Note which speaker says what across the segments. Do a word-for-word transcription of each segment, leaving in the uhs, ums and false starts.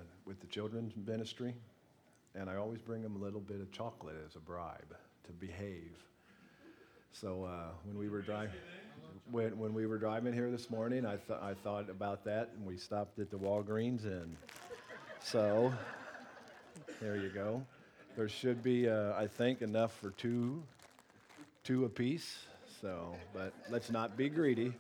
Speaker 1: with the children's ministry, and I always bring them a little bit of chocolate as a bribe to behave. So uh, when we were driving, when when we were driving here this morning, I thought I thought about that, and we stopped at the Walgreens, and so there you go. There should be, uh, I think, enough for two, two apiece. So, but let's not be greedy.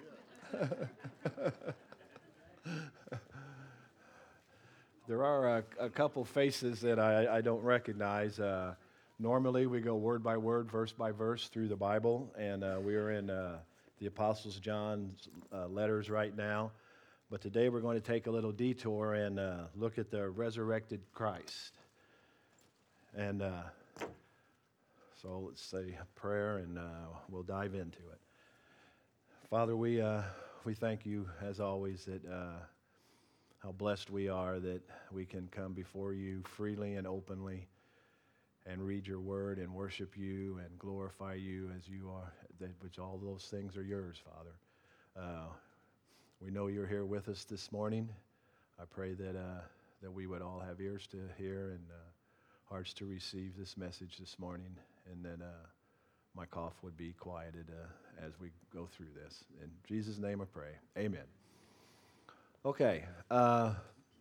Speaker 1: There are a, a couple faces that I, I don't recognize. Uh, normally, we go word by word, verse by verse through the Bible, and uh, we are in uh, the Apostles John's uh, letters right now. But today, we're going to take a little detour and uh, look at the resurrected Christ. And uh, so let's say a prayer, and uh, we'll dive into it. Father, we uh, we thank you, as always, that uh, how blessed we are that we can come before you freely and openly and read your word and worship you and glorify you as you are, that which all those things are yours, Father. Uh, we know you're here with us this morning. I pray that uh, that we would all have ears to hear and uh, hearts to receive this message this morning, and that uh, my cough would be quieted uh, as we go through this. In Jesus' name I pray. Amen. Okay. Uh,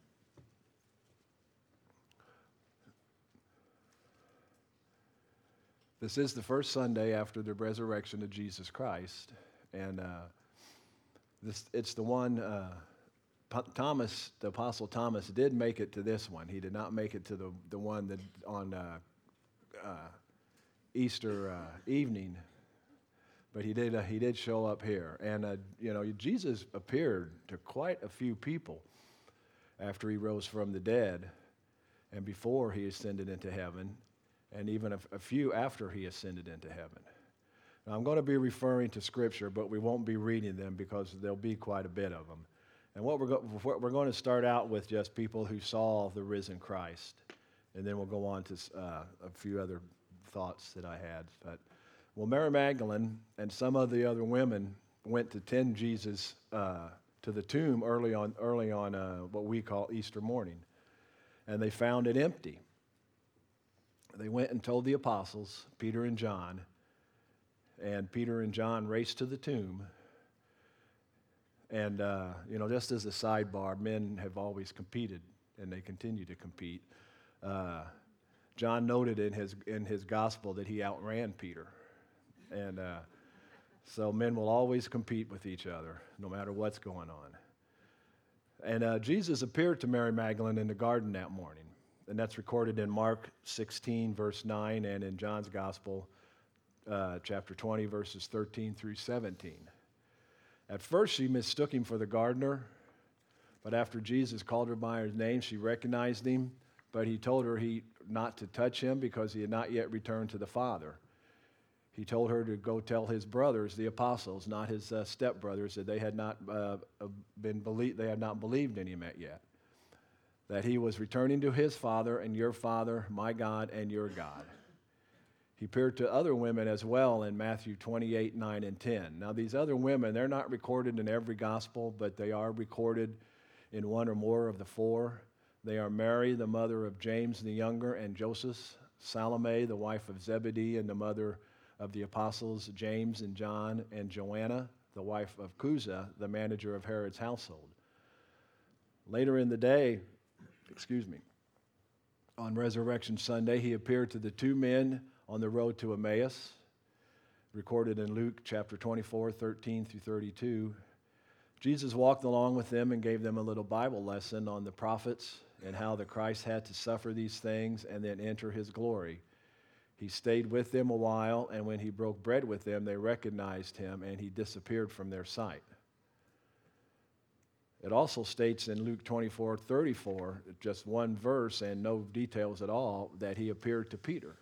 Speaker 1: this is the first Sunday after the resurrection of Jesus Christ, and uh, this it's the one, uh, Thomas, the Apostle Thomas, did make it to this one. He did not make it to the, the one that on uh, uh, Easter uh, evening, but he did uh, he did show up here. And, uh, you know, Jesus appeared to quite a few people after he rose from the dead and before he ascended into heaven, and even a, a few after he ascended into heaven. Now, I'm going to be referring to Scripture, but we won't be reading them because there'll be quite a bit of them. And what we're, go- what we're going to start out with just people who saw the risen Christ, and then we'll go on to uh, a few other thoughts that I had. But well, Mary Magdalene and some of the other women went to tend Jesus uh, to the tomb early on, early on uh, what we call Easter morning, and they found it empty. They went and told the apostles, Peter and John, and Peter and John raced to the tomb. And, uh, you know, just as a sidebar, men have always competed, and they continue to compete. Uh, John noted in his in his gospel that he outran Peter. And uh, so men will always compete with each other, no matter what's going on. And uh, Jesus appeared to Mary Magdalene in the garden that morning. And that's recorded in Mark sixteen, verse nine, and in John's gospel, uh, chapter twenty, verses thirteen through seventeen. At first, she mistook him for the gardener, but after Jesus called her by his name, she recognized him, but he told her he not to touch him because he had not yet returned to the Father. He told her to go tell his brothers, the apostles, not his uh, stepbrothers, that they had not uh, been believed, they had not believed in him yet, that he was returning to his Father and your Father, my God and your God. He appeared to other women as well in Matthew twenty-eight, nine, and ten. Now, these other women, they're not recorded in every gospel, but they are recorded in one or more of the four. They are Mary, the mother of James the younger and Joseph, Salome, the wife of Zebedee and the mother of the apostles James and John, and Joanna, the wife of Chuza, the manager of Herod's household. Later in the day, excuse me, on Resurrection Sunday, he appeared to the two men on the road to Emmaus, recorded in Luke chapter twenty-four, thirteen through thirty-two. Jesus walked along with them and gave them a little Bible lesson on the prophets and how the Christ had to suffer these things and then enter his glory. He stayed with them a while, and when he broke bread with them, they recognized him, and he disappeared from their sight. It also states in Luke twenty-four, thirty-four, just one verse and no details at all, that he appeared to Peter.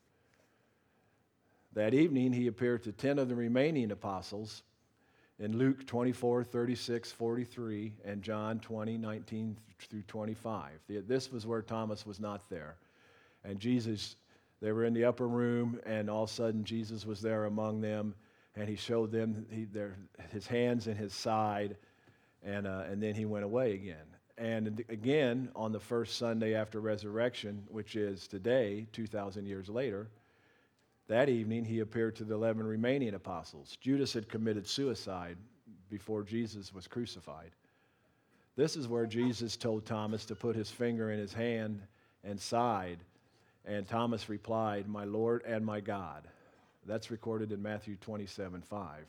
Speaker 1: That evening, he appeared to ten of the remaining apostles in Luke twenty-four, thirty-six, forty-three, and John twenty, nineteen through twenty-five. This was where Thomas was not there. And Jesus, they were in the upper room, and all of a sudden Jesus was there among them, and he showed them he, their, his hands and his side, and, uh, and then he went away again. and again, on the first Sunday after resurrection, which is today, two thousand years later, that evening he appeared to the eleven remaining apostles. Judas had committed suicide before Jesus was crucified. This is where Jesus told Thomas to put his finger in his hand and side, and Thomas replied, "My Lord and my God." That's recorded in Matthew twenty-seven five.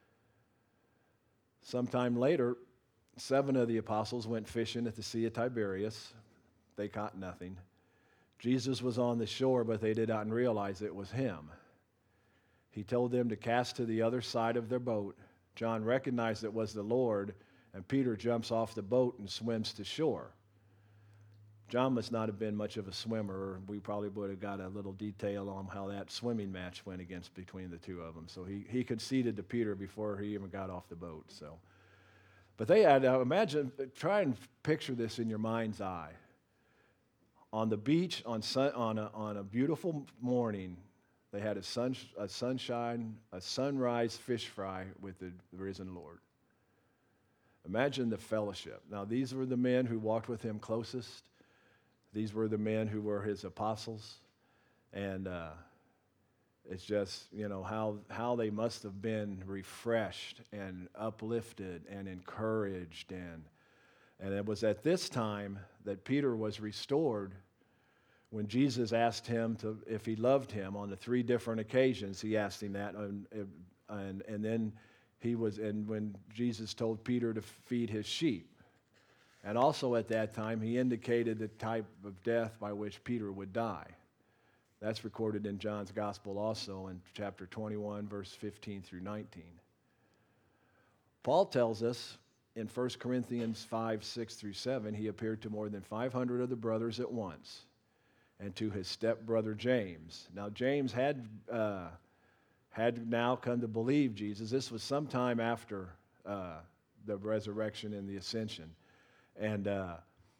Speaker 1: Sometime later, seven of the apostles went fishing at the Sea of Tiberias. They caught nothing. Jesus was on the shore, but they did not realize it was him. He told them to cast to the other side of their boat. John recognized it was the Lord, and Peter jumps off the boat and swims to shore. John must not have been much of a swimmer, or we probably would have got a little detail on how that swimming match went against between the two of them. So he, he conceded to Peter before he even got off the boat. So, but they had, uh, imagine, try and picture this in your mind's eye. On the beach on, sun, on, a, on a beautiful morning, they had a, sun, a sunshine, a sunrise fish fry with the risen Lord. Imagine the fellowship. Now, these were the men who walked with him closest. These were the men who were his apostles. And uh, it's just, you know, how, how they must have been refreshed and uplifted and encouraged. And, and it was at this time that Peter was restored when Jesus asked him to, if he loved him on the three different occasions. He asked him that. And, and, and then he was, and when Jesus told Peter to feed his sheep. And also at that time, he indicated the type of death by which Peter would die. That's recorded in John's Gospel also in chapter twenty-one, verse fifteen through nineteen. Paul tells us in First Corinthians five, six through seven, he appeared to more than five hundred of the brothers at once, and to his stepbrother James. Now, James had, uh, had now come to believe Jesus. This was sometime after uh, the resurrection and the ascension. And uh,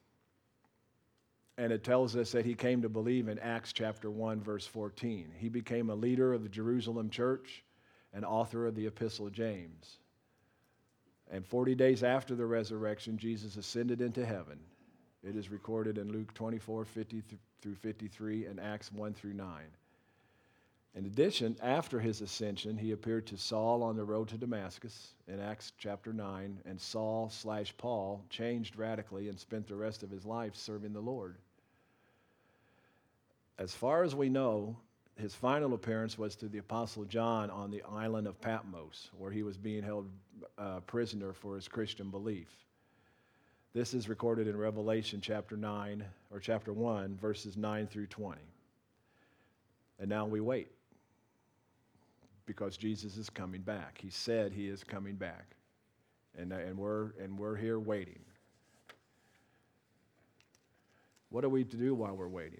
Speaker 1: and it tells us that he came to believe in Acts chapter one, verse fourteen. He became a leader of the Jerusalem church and author of the Epistle of James. And forty days after the resurrection, Jesus ascended into heaven. It is recorded in Luke twenty-four, fifty through fifty-three, and Acts one through nine. In addition, after his ascension, he appeared to Saul on the road to Damascus in Acts chapter nine, and Saul slash Paul changed radically and spent the rest of his life serving the Lord. As far as we know, his final appearance was to the Apostle John on the island of Patmos, where he was being held uh, prisoner for his Christian belief. This is recorded in Revelation chapter nine, or chapter one, verses nine through twenty. And now we wait, because Jesus is coming back. He said he is coming back. And, and, we're, and we're here waiting. What are we to do while we're waiting?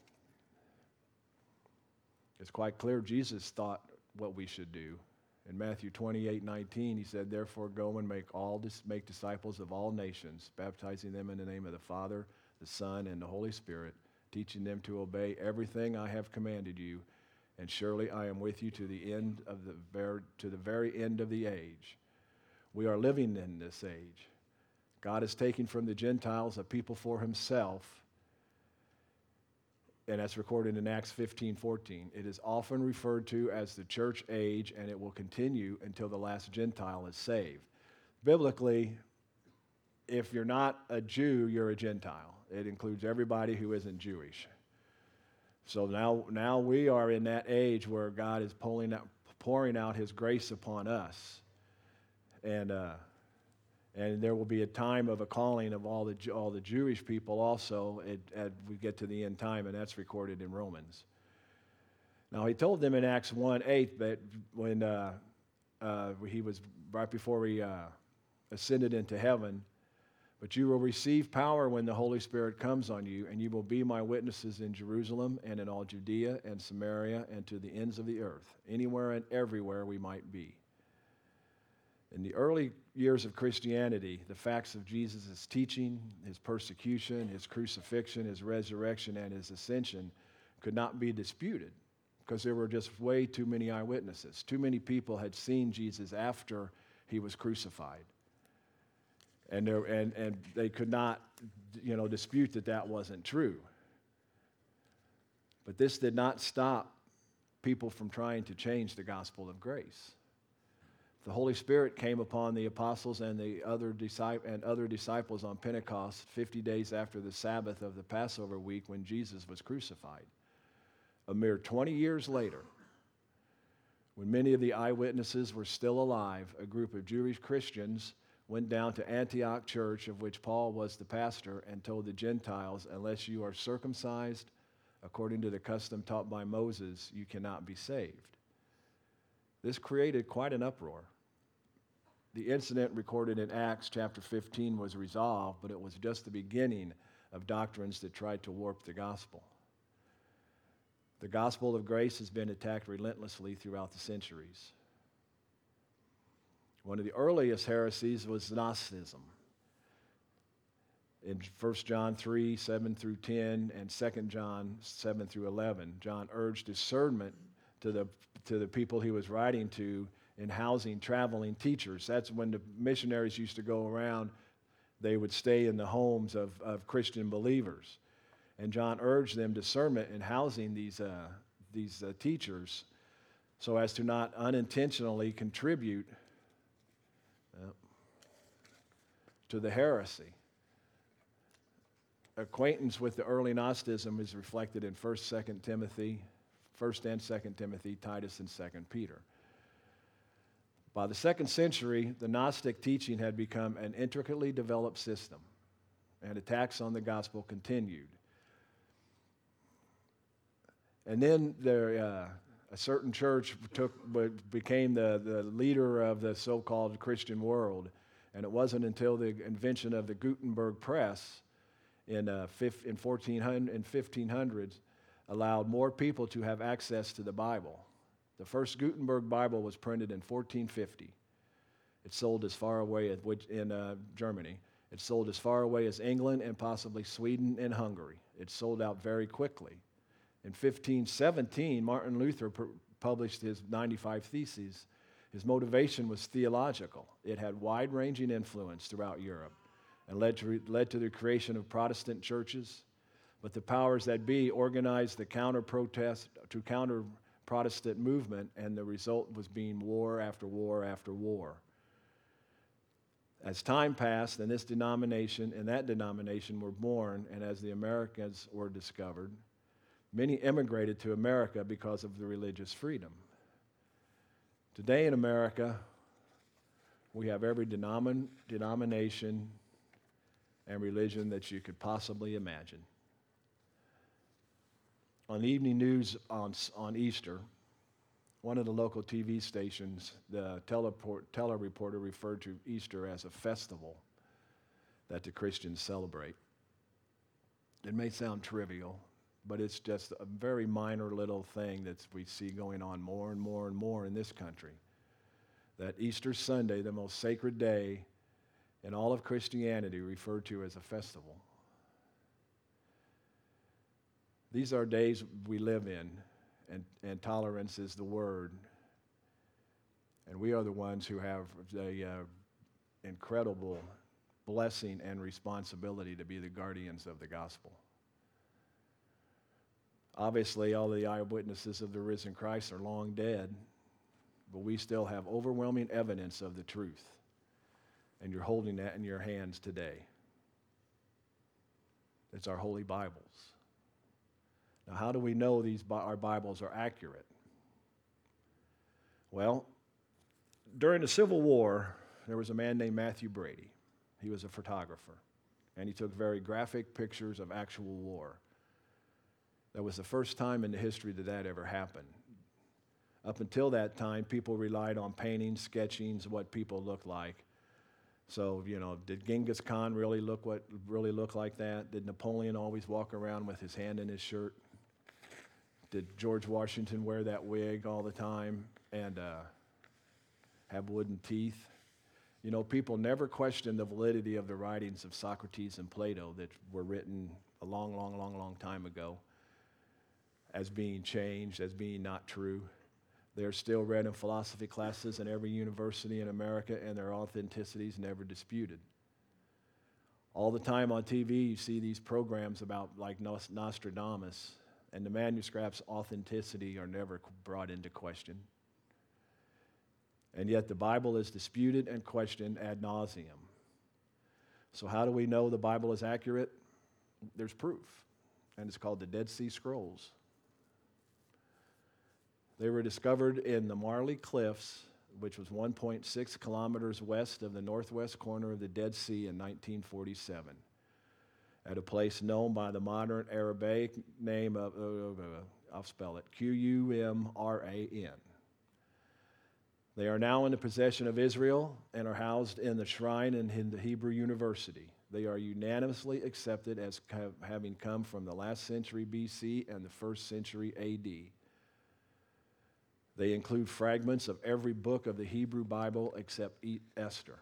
Speaker 1: It's quite clear Jesus thought what we should do. In Matthew twenty-eight, nineteen, he said, "Therefore go and make all dis- make disciples of all nations, baptizing them in the name of the Father, the Son, and the Holy Spirit, teaching them to obey everything I have commanded you. And surely I am with you to the end of the ver- to the very end of the age." We are living in this age. God is taking from the Gentiles a people for himself, and that's recorded in Acts fifteen fourteen. It is often referred to as the church age, and it will continue until the last Gentile is saved. Biblically, if you're not a Jew, you're a Gentile. It includes everybody who isn't Jewish. So now, now we are in that age where God is pulling out, pouring out his grace upon us. And uh, and there will be a time of a calling of all the all the Jewish people also as we get to the end time, and that's recorded in Romans. Now he told them in Acts one eight that when uh, uh, he was, right before he uh, ascended into heaven, "But you will receive power when the Holy Spirit comes on you, and you will be my witnesses in Jerusalem and in all Judea and Samaria and to the ends of the earth," anywhere and everywhere we might be. In the early years of Christianity, the facts of Jesus' teaching, his persecution, his crucifixion, his resurrection, and his ascension could not be disputed because there were just way too many eyewitnesses. Too many people had seen Jesus after he was crucified. And, there, and, and they could not you know, dispute that that wasn't true. But this did not stop people from trying to change the gospel of grace. The Holy Spirit came upon the apostles and the other disciples and other disciples on Pentecost fifty days after the Sabbath of the Passover week when Jesus was crucified. A mere twenty years later, when many of the eyewitnesses were still alive, a group of Jewish Christians went down to Antioch Church, of which Paul was the pastor, and told the Gentiles, unless you are circumcised according to the custom taught by Moses, you cannot be saved. This created quite an uproar. The incident recorded in Acts chapter fifteen was resolved, but it was just the beginning of doctrines that tried to warp the gospel. The gospel of grace has been attacked relentlessly throughout the centuries. One of the earliest heresies was Gnosticism. In First John three, seven through ten, and Second John seven through eleven, John urged discernment to the, to the people he was writing to in housing traveling teachers. That's when the missionaries used to go around. They would stay in the homes of, of Christian believers. And John urged them discernment in housing these, uh, these uh, teachers so as to not unintentionally contribute uh, to the heresy. Acquaintance with the early Gnosticism is reflected in First, Second Timothy, First and Second Timothy, Titus, and Second Peter. By the second century, the Gnostic teaching had become an intricately developed system, and attacks on the gospel continued. And then there, uh, a certain church took, became the, the leader of the so-called Christian world, and it wasn't until the invention of the Gutenberg press in, uh, in, fourteen hundred, in fifteen hundreds allowed more people to have access to the Bible. The first Gutenberg Bible was printed in fourteen fifty. It sold as far away as in uh, Germany. It sold as far away as England and possibly Sweden and Hungary. It sold out very quickly. In fifteen seventeen, Martin Luther pr- published his ninety-five Theses. His motivation was theological. It had wide-ranging influence throughout Europe and led to, re- led to the creation of Protestant churches. But the powers that be organized the counter-protest to counter-Protestant movement, and the result was being war after war after war. As time passed, and this denomination and that denomination were born, and as the Americans were discovered, many immigrated to America because of the religious freedom. Today in America, we have every denomin- denomination and religion that you could possibly imagine. On the evening news on, on Easter, one of the local T V stations, the teleport, tele-reporter referred to Easter as a festival that the Christians celebrate. It may sound trivial, but it's just a very minor little thing that we see going on more and more and more in this country. That Easter Sunday, the most sacred day in all of Christianity, referred to as a festival. These are days we live in, and, and tolerance is the word. And we are the ones who have the uh, incredible blessing and responsibility to be the guardians of the gospel. Obviously, all the eyewitnesses of the risen Christ are long dead, but we still have overwhelming evidence of the truth. And you're holding that in your hands today. It's our holy Bibles. Now, how do we know these our Bibles are accurate? Well, during the Civil War, there was a man named Matthew Brady. He was a photographer, and he took very graphic pictures of actual war. That was the first time in the history that that ever happened. Up until that time, people relied on paintings, sketchings, what people looked like. So, you know, did Genghis Khan really look what really look like that? Did Napoleon always walk around with his hand in his shirt? Did George Washington wear that wig all the time and uh, have wooden teeth? You know, people never questioned the validity of the writings of Socrates and Plato that were written a long, long, long, long time ago as being changed, as being not true. They're still read in philosophy classes in every university in America, and their authenticity is never disputed. All the time on T V, you see these programs about like Nos- Nostradamus, and the manuscript's authenticity are never brought into question. And yet the Bible is disputed and questioned ad nauseum. So how do we know the Bible is accurate? There's proof, and it's called the Dead Sea Scrolls. They were discovered in the Marley Cliffs, which was one point six kilometers west of the northwest corner of the Dead Sea in nineteen forty-seven, at a place known by the modern Arabic name of, uh, uh, I'll spell it, Q U M R A N. They are now in the possession of Israel and are housed in the shrine in the Hebrew University. They are unanimously accepted as having come from the last century B C and the first century A D. They include fragments of every book of the Hebrew Bible except Esther.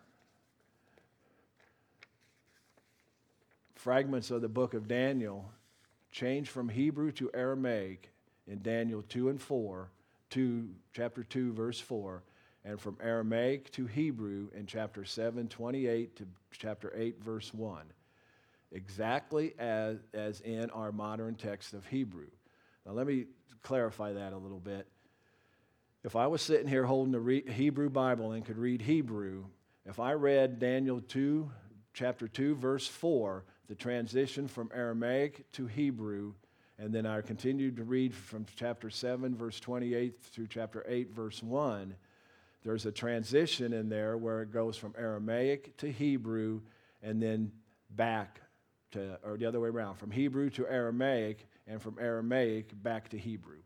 Speaker 1: Fragments of the book of Daniel change from Hebrew to Aramaic in Daniel two and four, to chapter two, verse four, and from Aramaic to Hebrew in chapter seven, twenty-eight to chapter eight, verse one, exactly as, as in our modern text of Hebrew. Now let me clarify that a little bit. If I was sitting here holding the re- Hebrew Bible and could read Hebrew, if I read Daniel two, chapter two, verse four, the transition from Aramaic to Hebrew, and then I continued to read from chapter seven, verse twenty-eight through chapter eight, verse one, there's a transition in there where it goes from Aramaic to Hebrew and then back to, or the other way around, from Hebrew to Aramaic and from Aramaic back to Hebrew.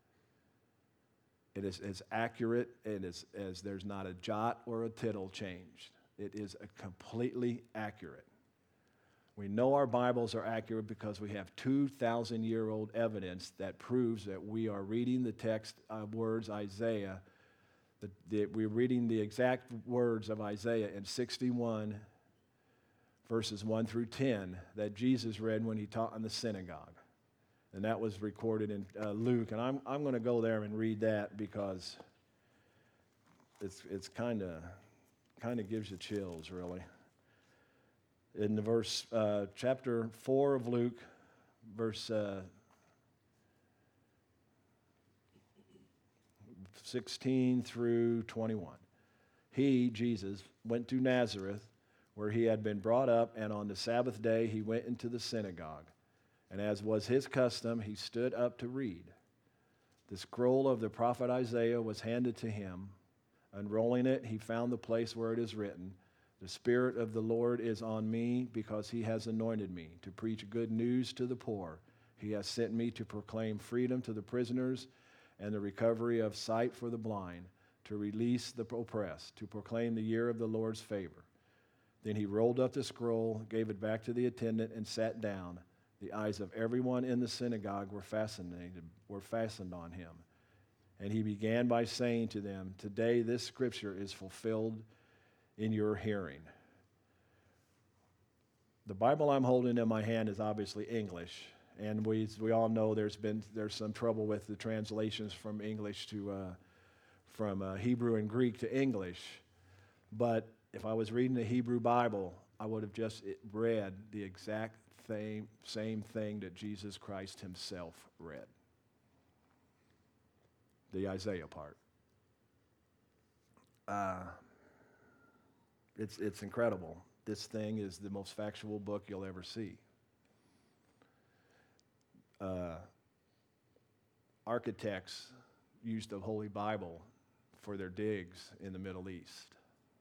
Speaker 1: It is as accurate and as, as there's not a jot or a tittle changed. It is a completely accurate. We know our Bibles are accurate because we have two thousand year old evidence that proves that we are reading the text of words Isaiah. The, the, we're reading the exact words of Isaiah in sixty-one, verses one through ten, that Jesus read when he taught in the synagogue. And that was recorded in uh, Luke. And I'm, I'm going to go there and read that because it's, it's kind of kind of gives you chills, really. In the verse, uh, chapter four of Luke, verse uh, sixteen through twenty-one. He, Jesus, went to Nazareth, where he had been brought up, and on the Sabbath day he went into the synagogue. And as was his custom, he stood up to read. The scroll of the prophet Isaiah was handed to him. Unrolling it, he found the place where it is written, "The Spirit of the Lord is on me, because he has anointed me to preach good news to the poor. He has sent me to proclaim freedom to the prisoners and the recovery of sight for the blind, to release the oppressed, to proclaim the year of the Lord's favor." Then he rolled up the scroll, gave it back to the attendant, and sat down. The eyes of everyone in the synagogue were fascinated, were fastened on him. And he began by saying to them, "Today this scripture is fulfilled in your hearing." The Bible I'm holding in my hand is obviously English, and we we all know there's been there's some trouble with the translations from English to uh, from uh, Hebrew and Greek to English. But if I was reading the Hebrew Bible, I would have just read the exact same same thing that Jesus Christ himself read. The Isaiah part. Uh, it's it's incredible. This thing is the most factual book you'll ever see. Uh, architects used the Holy Bible for their digs in the Middle East.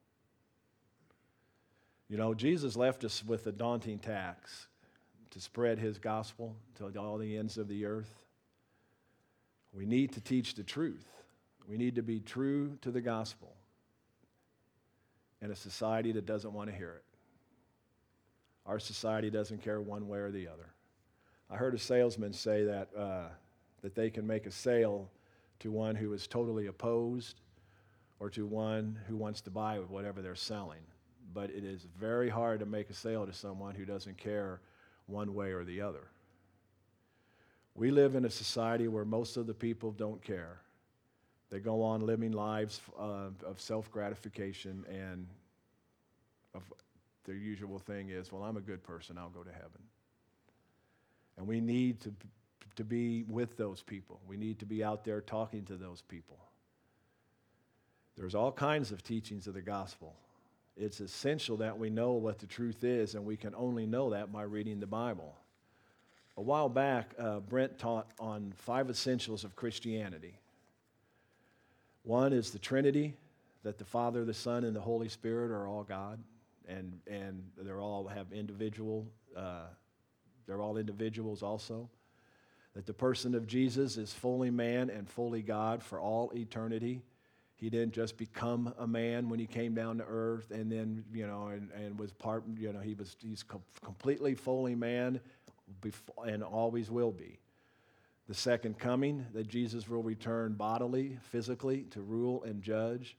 Speaker 1: You know, Jesus left us with a daunting task to spread his gospel to all the ends of the earth. We need to teach the truth. We need to be true to the gospel in a society that doesn't want to hear it. Our society doesn't care one way or the other. I heard a salesman say that uh, that they can make a sale to one who is totally opposed or to one who wants to buy whatever they're selling. But it is very hard to make a sale to someone who doesn't care one way or the other. We live in a society where most of the people don't care. They go on living lives uh, of self-gratification and of the usual thing is, well, I'm a good person, I'll go to heaven. And we need to, to be with those people. We need to be out there talking to those people. There's all kinds of teachings of the gospel. It's essential that we know what the truth is, and we can only know that by reading the Bible. A while back, uh, Brent taught on five essentials of Christianity. One is the Trinity, that the Father, the Son, and the Holy Spirit are all God, and and they're all have individual, uh, they're all individuals also. That the person of Jesus is fully man and fully God for all eternity. He didn't just become a man when he came down to earth, and then you know, and, and was part. You know, he was he's com- completely fully man, before, and always will be. The second coming, that Jesus will return bodily, physically, to rule and judge.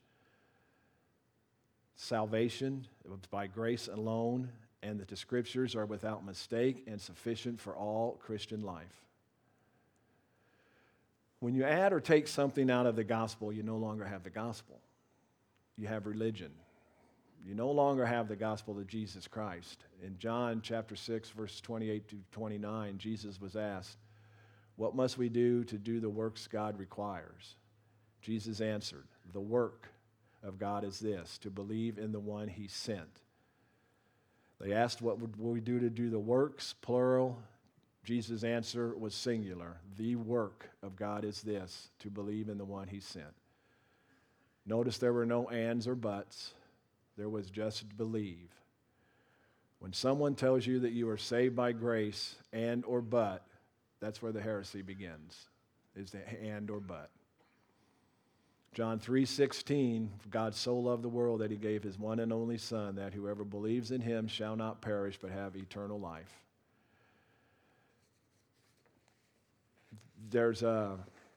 Speaker 1: Salvation, it was by grace alone, and that the Scriptures are without mistake and sufficient for all Christian life. When you add or take something out of the gospel, you no longer have the gospel. You have religion. You no longer have the gospel of Jesus Christ. In John chapter six, verses twenty-eight to twenty-nine, Jesus was asked, "What must we do to do the works God requires?" Jesus answered, "The work of God is this, to believe in the one he sent." They asked, what would we do to do the works, plural. Jesus' answer was singular. The work of God is this, to believe in the one he sent. Notice there were no ands or buts. There was just believe. When someone tells you that you are saved by grace and or but, that's where the heresy begins, is the and or but. John three sixteen, God so loved the world that he gave his one and only Son, that whoever believes in him shall not perish but have eternal life. There's a,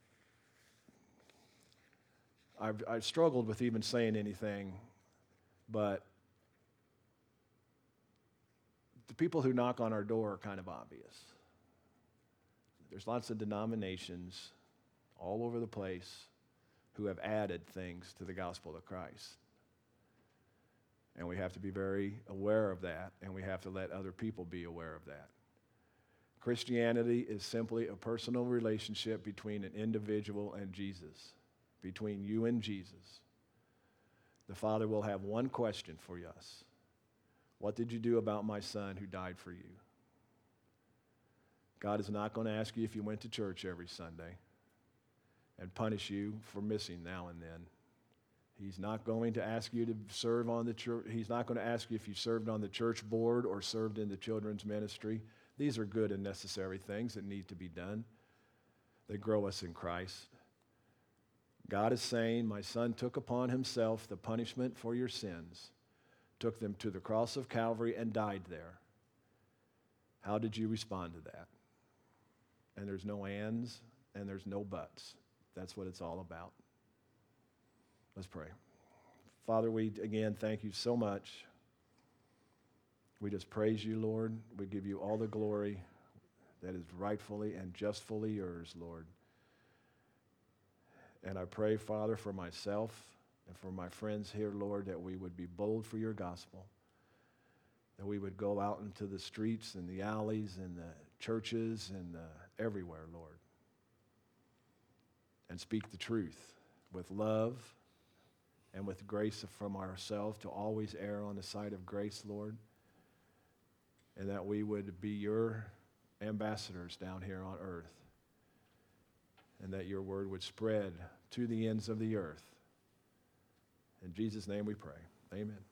Speaker 1: I've, I've struggled with even saying anything, but the people who knock on our door are kind of obvious. There's lots of denominations all over the place who have added things to the gospel of Christ. And we have to be very aware of that, and we have to let other people be aware of that. Christianity is simply a personal relationship between an individual and Jesus, between you and Jesus. The Father will have one question for us. What did you do about my son who died for you? God is not going to ask you if you went to church every Sunday and punish you for missing now and then. He's not going to ask you to serve on the church. He's not going to ask you if you served on the church board or served in the children's ministry. These are good and necessary things that need to be done. They grow us in Christ. God is saying, my son took upon himself the punishment for your sins, took them to the cross of Calvary and died there. How did you respond to that? And there's no ands and there's no buts. That's what it's all about. Let's pray. Father, we again thank you so much. We just praise you, Lord. We give you all the glory that is rightfully and justfully yours, Lord. And I pray, Father, for myself and for my friends here, Lord, that we would be bold for your gospel, that we would go out into the streets and the alleys and the churches and uh, everywhere, Lord, and speak the truth with love and with grace from ourselves, to always err on the side of grace, Lord, and that we would be your ambassadors down here on earth, and that your word would spread to the ends of the earth. In Jesus' name we pray. Amen.